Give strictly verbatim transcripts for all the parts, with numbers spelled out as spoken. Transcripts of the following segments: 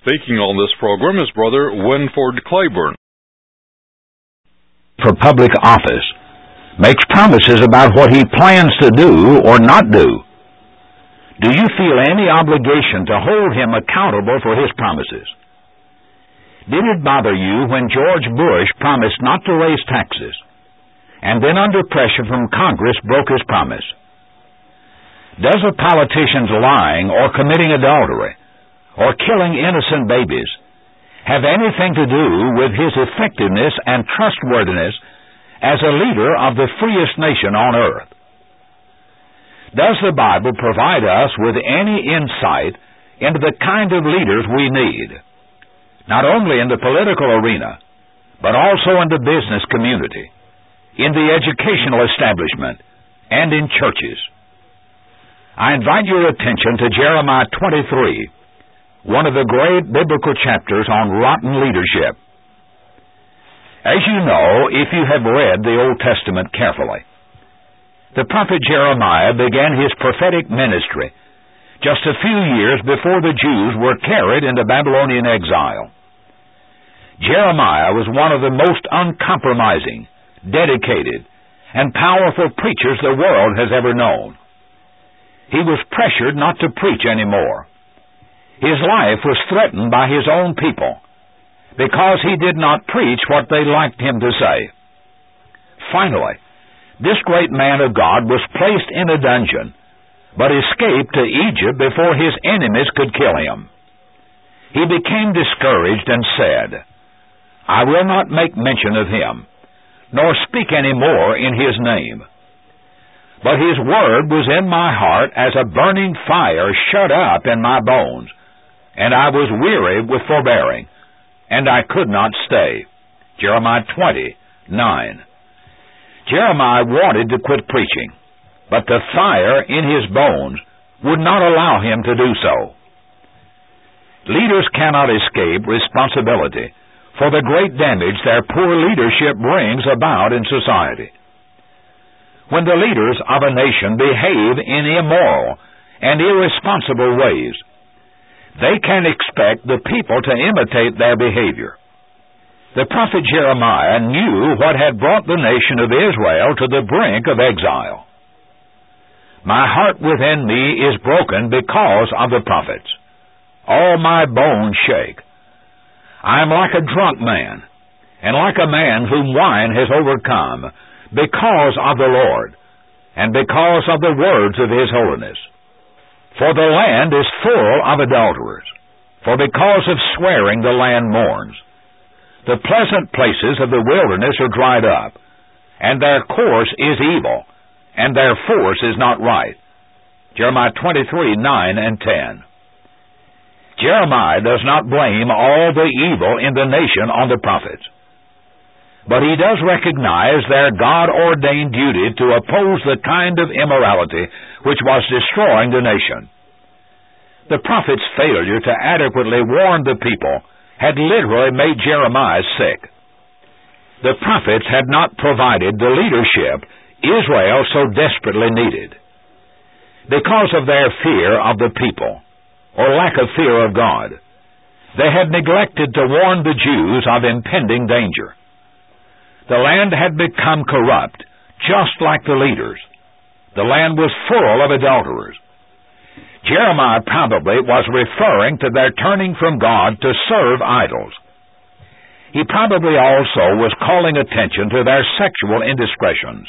Speaking on this program is Brother Winford Claiborne. For public office, makes promises about what he plans to do or not do. Do you feel any obligation to hold him accountable for his promises? Did it bother you when George Bush promised not to raise taxes, and then under pressure from Congress broke his promise? Does a politician's lying or committing adultery or killing innocent babies have anything to do with his effectiveness and trustworthiness as a leader of the freest nation on earth? Does the Bible provide us with any insight into the kind of leaders we need, not only in the political arena, but also in the business community, in the educational establishment, and in churches? I invite your attention to Jeremiah twenty-three, one of the great biblical chapters on rotten leadership. As you know, if you have read the Old Testament carefully, the prophet Jeremiah began his prophetic ministry just a few years before the Jews were carried into Babylonian exile. Jeremiah was one of the most uncompromising, dedicated, and powerful preachers the world has ever known. He was pressured not to preach anymore. His life was threatened by his own people because he did not preach what they liked him to say. Finally, this great man of God was placed in a dungeon, but escaped to Egypt before his enemies could kill him. He became discouraged and said, "I will not make mention of him, nor speak any more in his name. But his word was in my heart as a burning fire shut up in my bones, and I was weary with forbearing, and I could not stay." Jeremiah twenty, nine. Jeremiah wanted to quit preaching, but the fire in his bones would not allow him to do so. Leaders cannot escape responsibility for the great damage their poor leadership brings about in society. When the leaders of a nation behave in immoral and irresponsible ways, they can expect the people to imitate their behavior. The prophet Jeremiah knew what had brought the nation of Israel to the brink of exile. "My heart within me is broken because of the prophets. All my bones shake. I am like a drunk man, and like a man whom wine has overcome, because of the Lord, and because of the words of His holiness. For the land is full of adulterers, for because of swearing the land mourns. The pleasant places of the wilderness are dried up, and their course is evil, and their force is not right." Jeremiah twenty-three, nine and ten. Jeremiah does not blame all the evil in the nation on the prophets, but he does recognize their God-ordained duty to oppose the kind of immorality which was destroying the nation. The prophet's failure to adequately warn the people had literally made Jeremiah sick. The prophets had not provided the leadership Israel so desperately needed. Because of their fear of the people, or lack of fear of God, they had neglected to warn the Jews of impending danger. The land had become corrupt, just like the leaders. The land was full of adulterers. Jeremiah probably was referring to their turning from God to serve idols. He probably also was calling attention to their sexual indiscretions.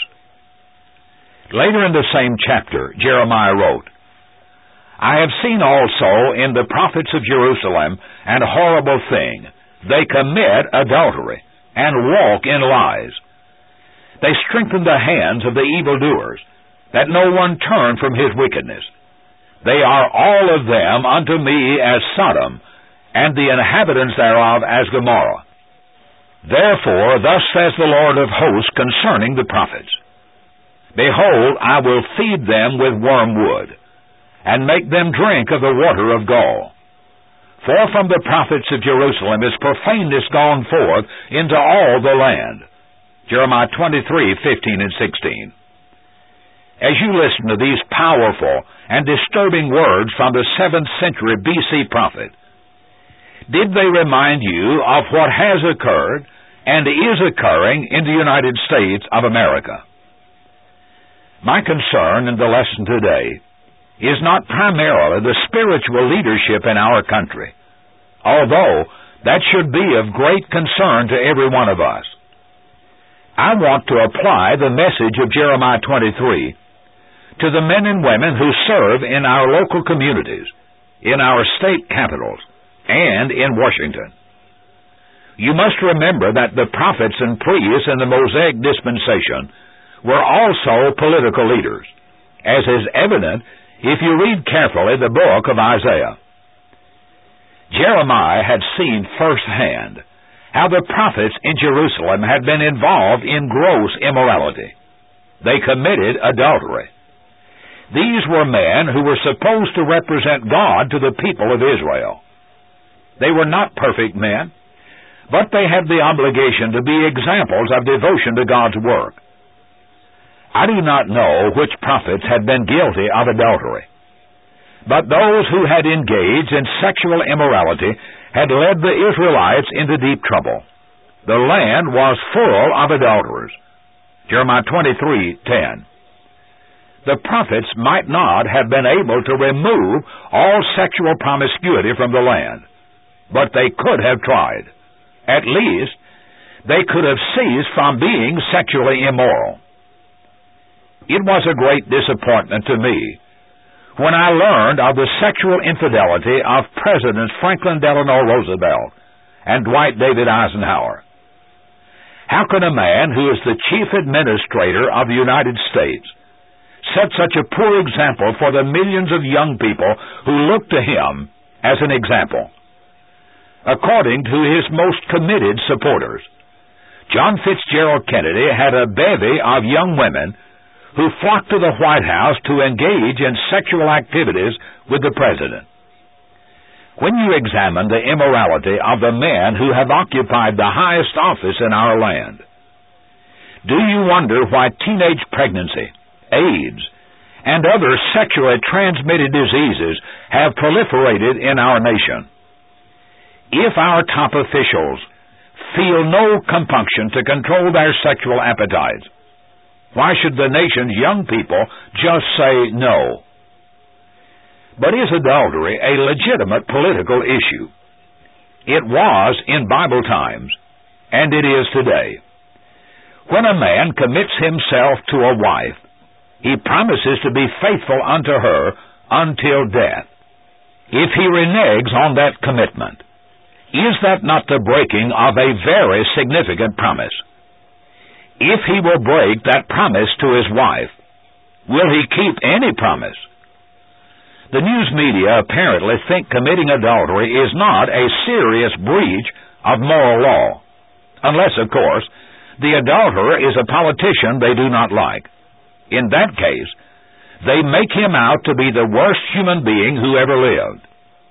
Later in the same chapter, Jeremiah wrote, "I have seen also in the prophets of Jerusalem an horrible thing. They commit adultery and walk in lies. They strengthen the hands of the evildoers, that no one turn from his wickedness. They are all of them unto me as Sodom, and the inhabitants thereof as Gomorrah. Therefore thus says the Lord of hosts concerning the prophets, Behold, I will feed them with wormwood, and make them drink of the water of gall. For from the prophets of Jerusalem is profaneness gone forth into all the land." Jeremiah twenty-three, fifteen and sixteen. As you listen to these powerful and disturbing words from the seventh century B C prophet, Did they remind you of what has occurred and is occurring in the United States of America? My concern in the lesson today is not primarily the spiritual leadership in our country, although that should be of great concern to every one of us. I want to apply the message of Jeremiah twenty-three to the men and women who serve in our local communities, in our state capitals, and in Washington. You must remember that the prophets and priests in the Mosaic dispensation were also political leaders, as is evident if you read carefully the book of Isaiah. Jeremiah had seen firsthand how the prophets in Jerusalem had been involved in gross immorality. They committed adultery. These were men who were supposed to represent God to the people of Israel. They were not perfect men, but they had the obligation to be examples of devotion to God's work. I do not know which prophets had been guilty of adultery, but those who had engaged in sexual immorality had led the Israelites into deep trouble. The land was full of adulterers. Jeremiah twenty-three ten. The prophets might not have been able to remove all sexual promiscuity from the land, but they could have tried. At least, they could have ceased from being sexually immoral. It was a great disappointment to me when I learned of the sexual infidelity of Presidents Franklin Delano Roosevelt and Dwight David Eisenhower. How can a man who is the chief administrator of the United States set such a poor example for the millions of young people who look to him as an example? According to his most committed supporters, John Fitzgerald Kennedy had a bevy of young women who flocked to the White House to engage in sexual activities with the President. When you examine the immorality of the men who have occupied the highest office in our land, do you wonder why teenage pregnancy, AIDS, and other sexually transmitted diseases have proliferated in our nation? If our top officials feel no compunction to control their sexual appetites, why should the nation's young people just say no? But is adultery a legitimate political issue? It was in Bible times, and it is today. When a man commits himself to a wife, he promises to be faithful unto her until death. If he reneges on that commitment, is that not the breaking of a very significant promise? If he will break that promise to his wife, will he keep any promise? The news media apparently think committing adultery is not a serious breach of moral law, unless, of course, the adulterer is a politician they do not like. In that case, they make him out to be the worst human being who ever lived.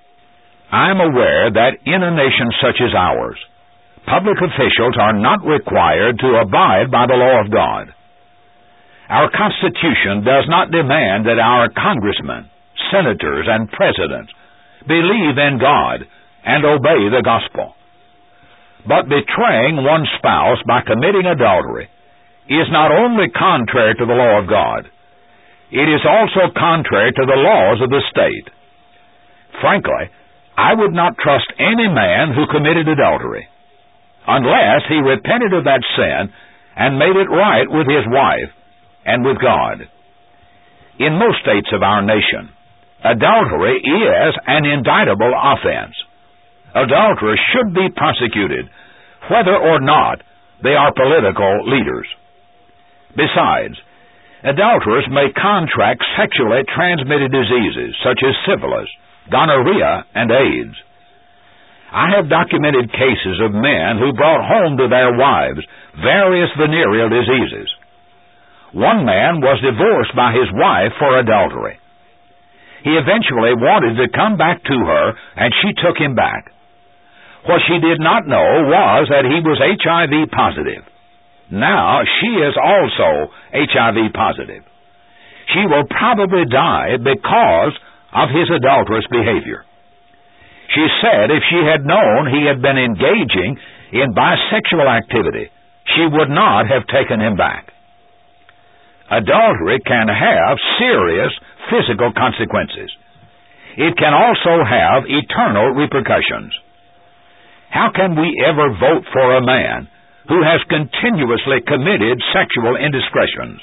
I am aware that in a nation such as ours, public officials are not required to abide by the law of God. Our Constitution does not demand that our congressmen, senators, and presidents believe in God and obey the gospel. But betraying one's spouse by committing adultery is not only contrary to the law of God, it is also contrary to the laws of the state. Frankly, I would not trust any man who committed adultery, unless he repented of that sin and made it right with his wife and with God. In most states of our nation, adultery is an indictable offense. Adulterers should be prosecuted, whether or not they are political leaders. Besides, adulterers may contract sexually transmitted diseases such as syphilis, gonorrhea, and AIDS. I have documented cases of men who brought home to their wives various venereal diseases. One man was divorced by his wife for adultery. He eventually wanted to come back to her, and she took him back. What she did not know was that he was H I V positive. Now she is also H I V positive. She will probably die because of his adulterous behavior. She said if she had known he had been engaging in bisexual activity, she would not have taken him back. Adultery can have serious physical consequences. It can also have eternal repercussions. How can we ever vote for a man who has continuously committed sexual indiscretions?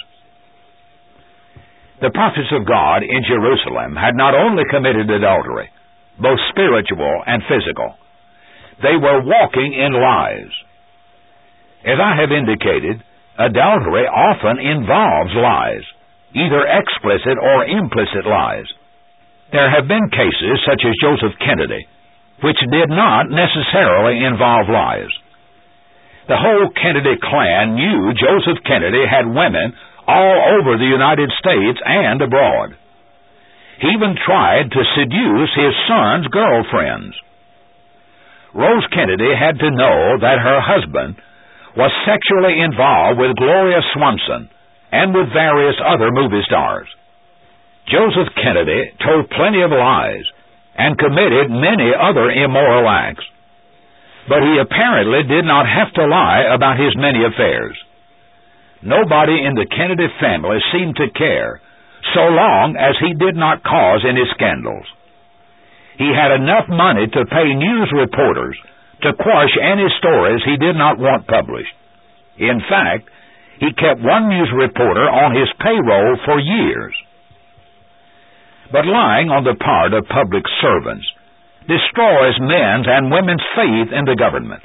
The prophets of God in Jerusalem had not only committed adultery, both spiritual and physical. They were walking in lies. As I have indicated, adultery often involves lies, either explicit or implicit lies. There have been cases such as Joseph Kennedy, which did not necessarily involve lies. The whole Kennedy clan knew Joseph Kennedy had women all over the United States and abroad. He even tried to seduce his son's girlfriends. Rose Kennedy had to know that her husband was sexually involved with Gloria Swanson and with various other movie stars. Joseph Kennedy told plenty of lies and committed many other immoral acts, but he apparently did not have to lie about his many affairs. Nobody in the Kennedy family seemed to care, so long as he did not cause any scandals. He had enough money to pay news reporters to quash any stories he did not want published. In fact, he kept one news reporter on his payroll for years. But lying on the part of public servants destroys men's and women's faith in the government.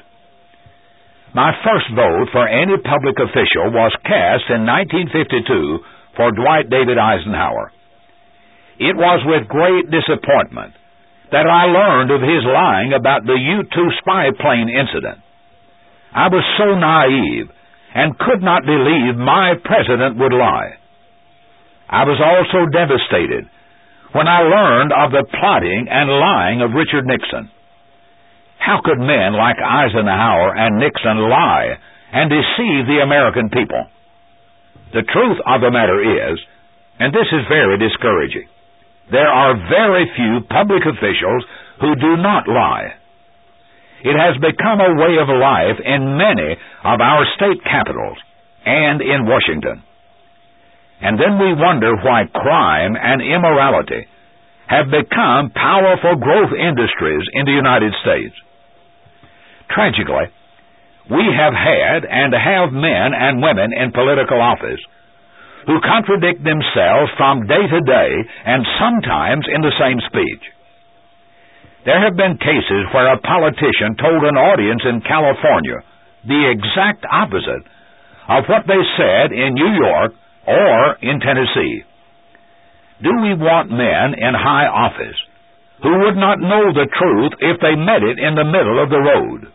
My first vote for any public official was cast in nineteen fifty-two for Dwight David Eisenhower. It was with great disappointment that I learned of his lying about the U two spy plane incident. I was so naive and could not believe my president would lie. I was also devastated when I learned of the plotting and lying of Richard Nixon. How could men like Eisenhower and Nixon lie and deceive the American people? The truth of the matter is, and this is very discouraging, there are very few public officials who do not lie. It has become a way of life in many of our state capitals and in Washington. And then we wonder why crime and immorality have become powerful growth industries in the United States. Tragically, we have had and have men and women in political office who contradict themselves from day to day and sometimes in the same speech. There have been cases where a politician told an audience in California the exact opposite of what they said in New York or in Tennessee. Do we want men in high office who would not know the truth if they met it in the middle of the road?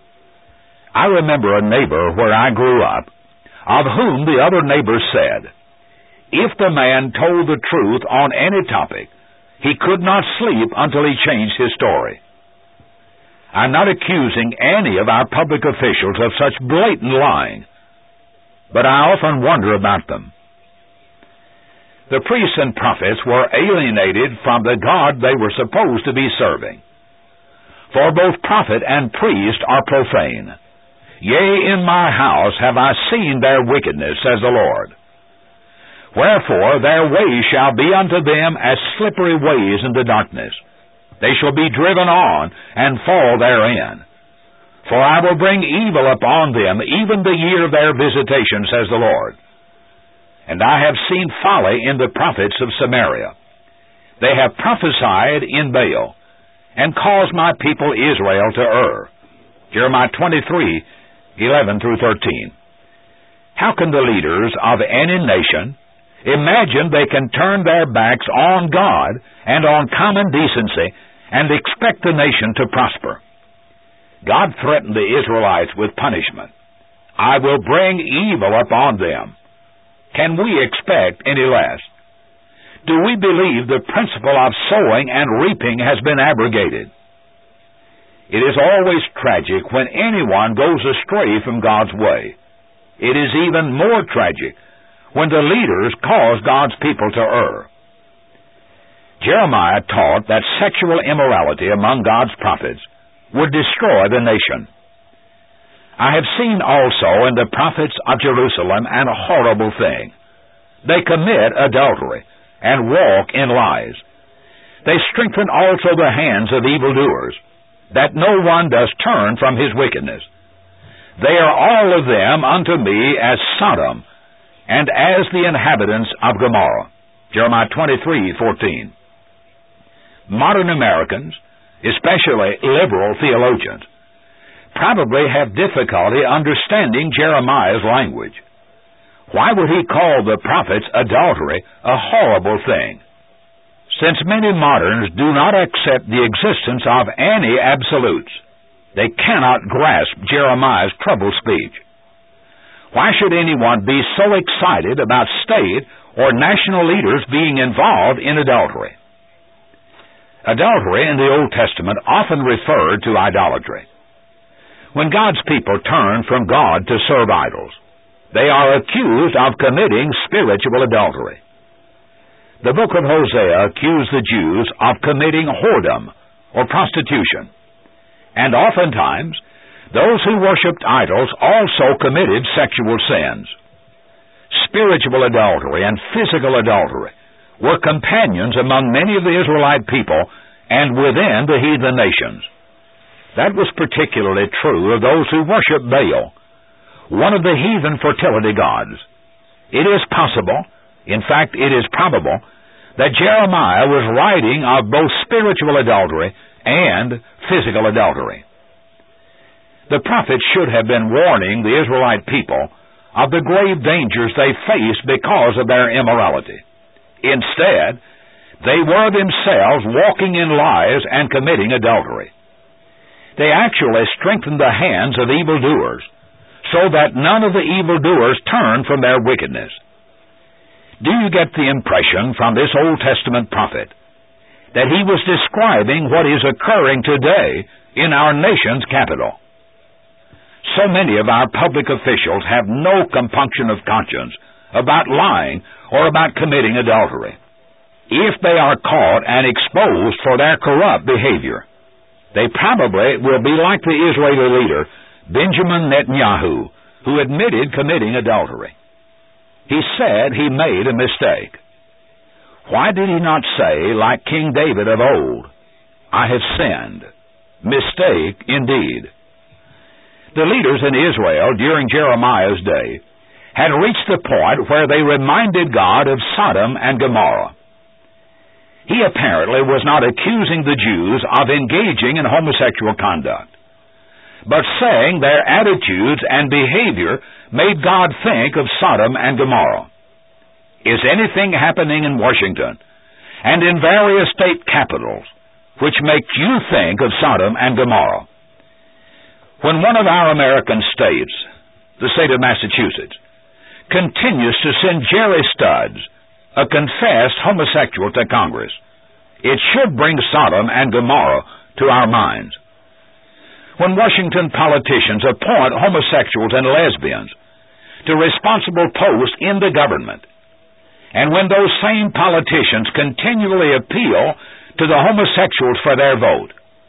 I remember a neighbor where I grew up, of whom the other neighbors said, if the man told the truth on any topic, he could not sleep until he changed his story. I'm not accusing any of our public officials of such blatant lying, but I often wonder about them. The priests and prophets were alienated from the God they were supposed to be serving. For both prophet and priest are profane. Yea, in my house have I seen their wickedness, says the Lord. Wherefore their ways shall be unto them as slippery ways in the darkness. They shall be driven on, and fall therein. For I will bring evil upon them, even the year of their visitation, says the Lord. And I have seen folly in the prophets of Samaria. They have prophesied in Baal, and caused my people Israel to err. Jeremiah twenty-three, eleven through thirteen. How can the leaders of any nation imagine they can turn their backs on God and on common decency and expect the nation to prosper? God threatened the Israelites with punishment. I will bring evil upon them. Can we expect any less? Do we believe the principle of sowing and reaping has been abrogated? It is always tragic when anyone goes astray from God's way. It is even more tragic when the leaders cause God's people to err. Jeremiah taught that sexual immorality among God's prophets would destroy the nation. I have seen also in the prophets of Jerusalem an horrible thing. They commit adultery and walk in lies. They strengthen also the hands of evildoers, that no one does turn from his wickedness. They are all of them unto me as Sodom, and as the inhabitants of Gomorrah. Jeremiah twenty-three fourteen. Modern Americans, especially liberal theologians, probably have difficulty understanding Jeremiah's language. Why would he call the prophets adultery a horrible thing? Since many moderns do not accept the existence of any absolutes, they cannot grasp Jeremiah's troubled speech. Why should anyone be so excited about state or national leaders being involved in adultery? Adultery in the Old Testament often referred to idolatry. When God's people turn from God to serve idols, they are accused of committing spiritual adultery. The book of Hosea accused the Jews of committing whoredom or prostitution, and oftentimes those who worshipped idols also committed sexual sins. Spiritual adultery and physical adultery were companions among many of the Israelite people and within the heathen nations. That was particularly true of those who worshiped Baal, one of the heathen fertility gods. It is possible, in fact it is probable, that Jeremiah was writing of both spiritual adultery and physical adultery. The prophet should have been warning the Israelite people of the grave dangers they faced because of their immorality. Instead, they were themselves walking in lies and committing adultery. They actually strengthened the hands of evildoers, so that none of the evildoers turned from their wickedness. Do you get the impression from this Old Testament prophet that he was describing what is occurring today in our nation's capital? So many of our public officials have no compunction of conscience about lying or about committing adultery. If they are caught and exposed for their corrupt behavior, they probably will be like the Israeli leader, Benjamin Netanyahu, who admitted committing adultery. He said he made a mistake. Why did he not say, like King David of old, I have sinned? Mistake indeed. The leaders in Israel during Jeremiah's day had reached the point where they reminded God of Sodom and Gomorrah. He apparently was not accusing the Jews of engaging in homosexual conduct, but saying their attitudes and behavior made God think of Sodom and Gomorrah. Is anything happening in Washington and in various state capitals which makes you think of Sodom and Gomorrah? When one of our American states, the state of Massachusetts, continues to send Jerry Studs, a confessed homosexual, to Congress, it should bring Sodom and Gomorrah to our minds. When Washington politicians appoint homosexuals and lesbians to responsible posts in the government, and when those same politicians continually appeal to the homosexuals for their vote,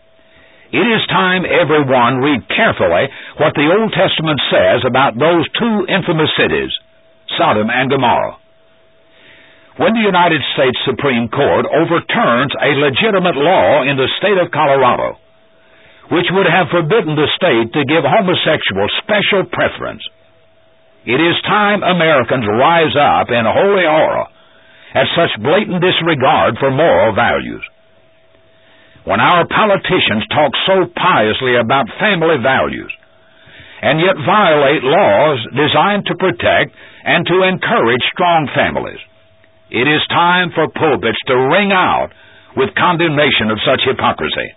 it is time everyone read carefully what the Old Testament says about those two infamous cities, Sodom and Gomorrah. When the United States Supreme Court overturns a legitimate law in the state of Colorado, which would have forbidden the state to give homosexuals special preference, it is time Americans rise up in holy horror at such blatant disregard for moral values. When our politicians talk so piously about family values, and yet violate laws designed to protect and to encourage strong families, it is time for pulpits to ring out with condemnation of such hypocrisy.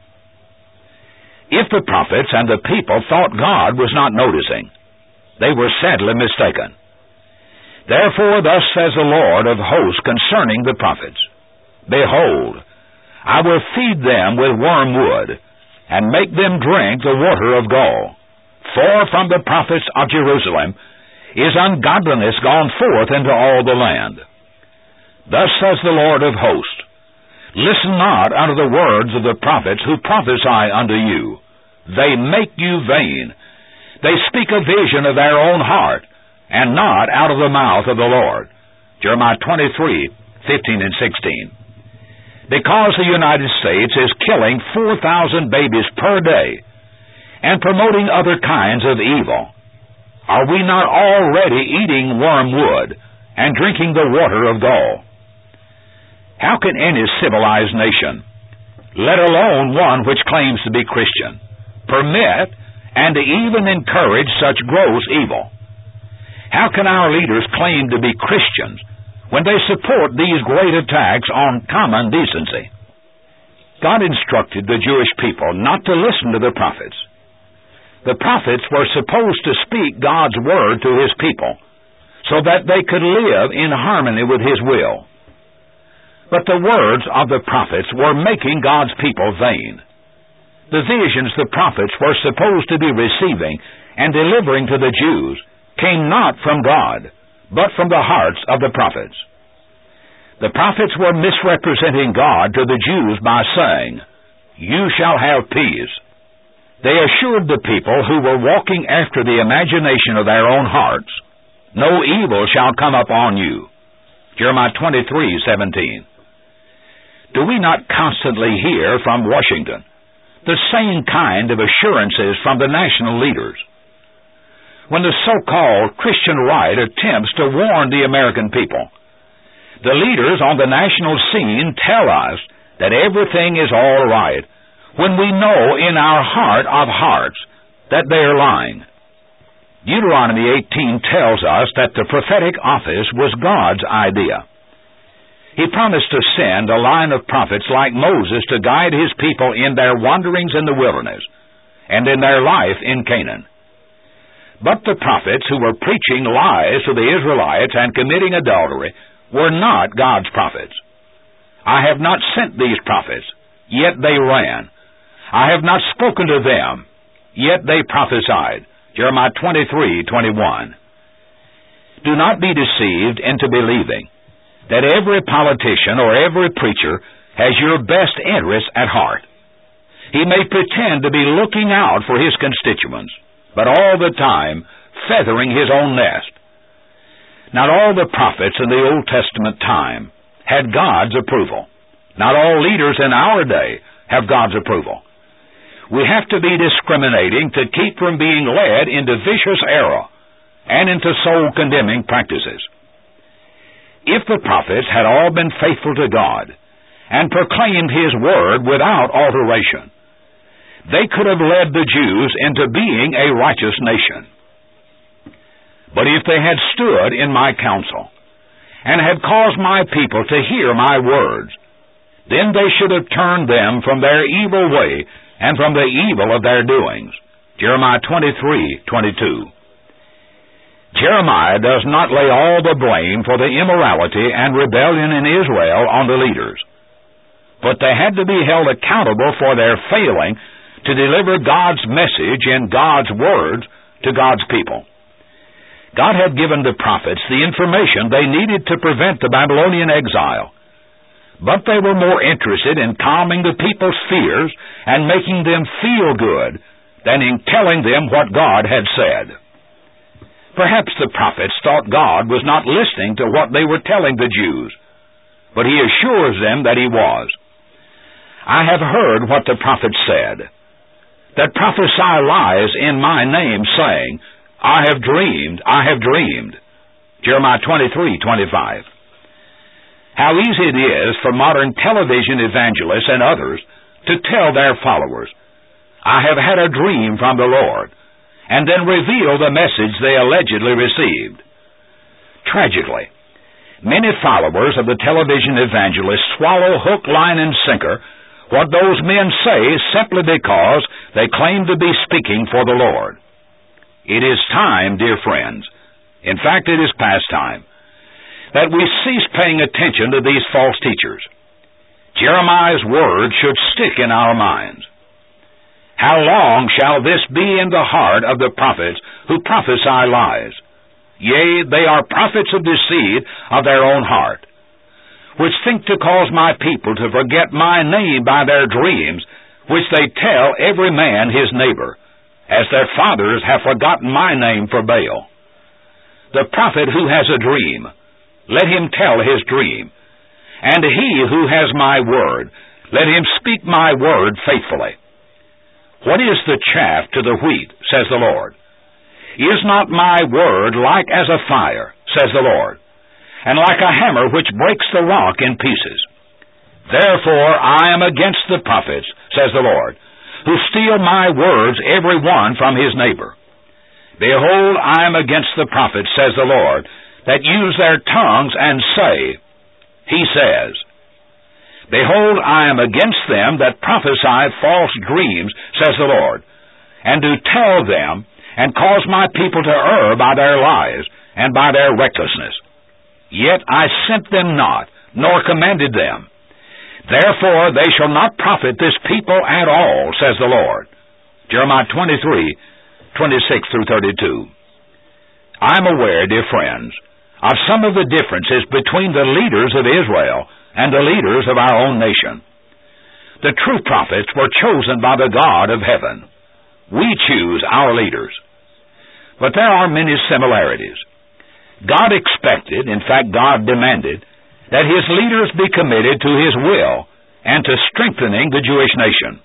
If the prophets and the people thought God was not noticing, they were sadly mistaken. Therefore, thus says the Lord of hosts concerning the prophets, Behold, I will feed them with wormwood, and make them drink the water of gall. For from the prophets of Jerusalem is ungodliness gone forth into all the land. Thus says the Lord of hosts, Listen not unto the words of the prophets who prophesy unto you. They make you vain. They speak a vision of their own heart, and not out of the mouth of the Lord. Jeremiah twenty-three, fifteen and sixteen. Because the United States is killing four thousand babies per day and promoting other kinds of evil, are we not already eating wormwood and drinking the water of gall? How can any civilized nation, let alone one which claims to be Christian, permit and even encourage such gross evil? How can our leaders claim to be Christians when they support these great attacks on common decency? God instructed the Jewish people not to listen to the prophets. The prophets were supposed to speak God's word to His people so that they could live in harmony with His will. But the words of the prophets were making God's people vain. The visions the prophets were supposed to be receiving and delivering to the Jews came not from God, but from the hearts of the prophets. The prophets were misrepresenting God to the Jews by saying, "You shall have peace." They assured the people who were walking after the imagination of their own hearts, "No evil shall come upon you." Jeremiah twenty-three, seventeen. Do we not constantly hear from Washington the same kind of assurances from the national leaders? When the so-called Christian right attempts to warn the American people, the leaders on the national scene tell us that everything is all right, when we know in our heart of hearts that they are lying. Deuteronomy eighteen tells us that the prophetic office was God's idea. He promised to send a line of prophets like Moses to guide His people in their wanderings in the wilderness and in their life in Canaan. But the prophets who were preaching lies to the Israelites and committing adultery were not God's prophets. I have not sent these prophets, yet they ran. I have not spoken to them, yet they prophesied. Jeremiah twenty-three, twenty-one. Do not be deceived into believing that every politician or every preacher has your best interests at heart. He may pretend to be looking out for his constituents, but all the time feathering his own nest. Not all the prophets in the Old Testament time had God's approval. Not all leaders in our day have God's approval. We have to be discriminating to keep from being led into vicious error and into soul-condemning practices. If the prophets had all been faithful to God and proclaimed His word without alteration, they could have led the Jews into being a righteous nation. But if they had stood in my counsel and had caused my people to hear my words, then they should have turned them from their evil way and from the evil of their doings. Jeremiah twenty-three, twenty-two. Jeremiah does not lay all the blame for the immorality and rebellion in Israel on the leaders, but they had to be held accountable for their failing to deliver God's message in God's words to God's people. God had given the prophets the information they needed to prevent the Babylonian exile, but they were more interested in calming the people's fears and making them feel good than in telling them what God had said. Perhaps the prophets thought God was not listening to what they were telling the Jews, but He assures them that He was. I have heard what the prophets said, that prophesy lies in my name, saying, I have dreamed, I have dreamed. Jeremiah twenty-three, twenty-five. How easy it is for modern television evangelists and others to tell their followers, I have had a dream from the Lord, and then reveal the message they allegedly received. Tragically, many followers of the television evangelists swallow hook, line, and sinker what those men say simply because they claim to be speaking for the Lord. It is time, dear friends, in fact it is past time, that we cease paying attention to these false teachers. Jeremiah's word should stick in our minds. How long shall this be in the heart of the prophets who prophesy lies? Yea, they are prophets of deceit of their own heart. which think to cause my people to forget my name by their dreams, which they tell every man his neighbor, as their fathers have forgotten my name for Baal. The prophet who has a dream, let him tell his dream, and he who has my word, let him speak my word faithfully. What is the chaff to the wheat, says the Lord? Is not my word like as a fire, says the Lord, and like a hammer which breaks the rock in pieces? Therefore I am against the prophets, says the Lord, who steal my words every one from his neighbor. Behold, I am against the prophets, says the Lord, that use their tongues and say, he says. Behold, I am against them that prophesy false dreams, says the Lord, and do tell them, and cause my people to err by their lies, and by their recklessness. Yet I sent them not, nor commanded them. Therefore they shall not profit this people at all, says the Lord. Jeremiah twenty-three, twenty-six through thirty-two. I'm aware, dear friends, of some of the differences between the leaders of Israel and the leaders of our own nation. The true prophets were chosen by the God of heaven. We choose our leaders. But there are many similarities. God expected, in fact God demanded, that his leaders be committed to his will and to strengthening the Jewish nation.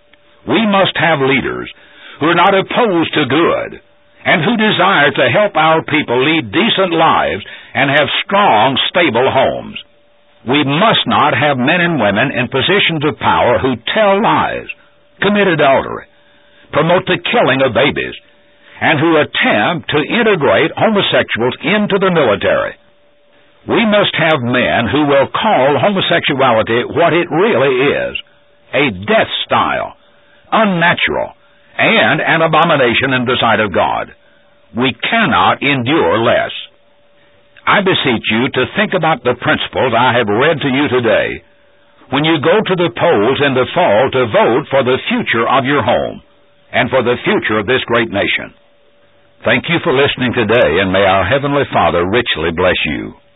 We must have leaders who are not opposed to good and who desire to help our people lead decent lives and have strong, stable homes. We must not have men and women in positions of power who tell lies, commit adultery, promote the killing of babies, and who attempt to integrate homosexuals into the military. We must have men who will call homosexuality what it really is, a death style, unnatural, and an abomination in the sight of God. We cannot endure less. I beseech you to think about the principles I have read to you today when you go to the polls in the fall to vote for the future of your home and for the future of this great nation. Thank you for listening today, and may our Heavenly Father richly bless you.